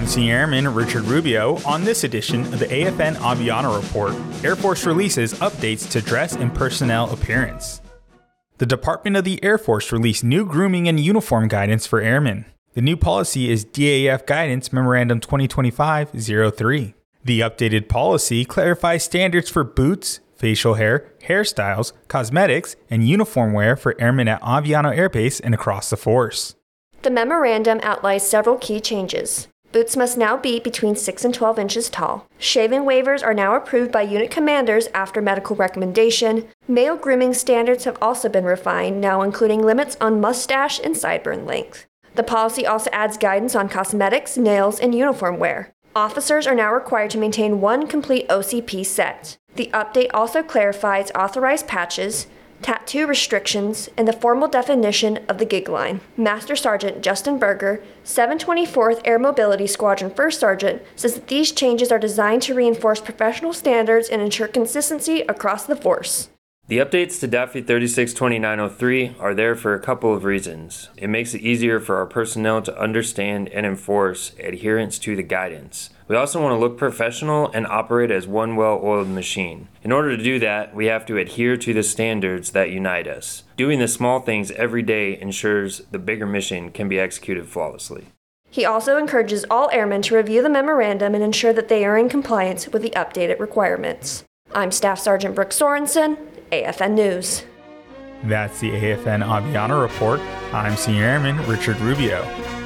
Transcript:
I'm Senior Airman Richard Rubio. On this edition of the AFN Aviano Report, Air Force releases updates to dress and personnel appearance. The Department of the Air Force released new grooming and uniform guidance for airmen. The new policy is DAF Guidance Memorandum 2025-03. The updated policy clarifies standards for boots, facial hair, hairstyles, cosmetics, and uniform wear for airmen at Aviano Air Base and across the force. The memorandum outlines several key changes. Boots must now be between 6 and 12 inches tall. Shaving waivers are now approved by unit commanders after medical recommendation. Male grooming standards have also been refined, now including limits on mustache and sideburn length. The policy also adds guidance on cosmetics, nails, and uniform wear. Officers are now required to maintain one complete OCP set. The update also clarifies authorized patches, tattoo restrictions, and the formal definition of the gig line. Master Sergeant Justin Berger, 724th Air Mobility Squadron First Sergeant, says that these changes are designed to reinforce professional standards and ensure consistency across the force. The updates to DAFI 362903 are there for a couple of reasons. It makes it easier for our personnel to understand and enforce adherence to the guidance. We also want to look professional and operate as one well-oiled machine. In order to do that, we have to adhere to the standards that unite us. Doing the small things every day ensures the bigger mission can be executed flawlessly. He also encourages all airmen to review the memorandum and ensure that they are in compliance with the updated requirements. I'm Staff Sergeant Brooke Sorensen, AFN News. That's the AFN Aviano Report. I'm Senior Airman Richard Rubio.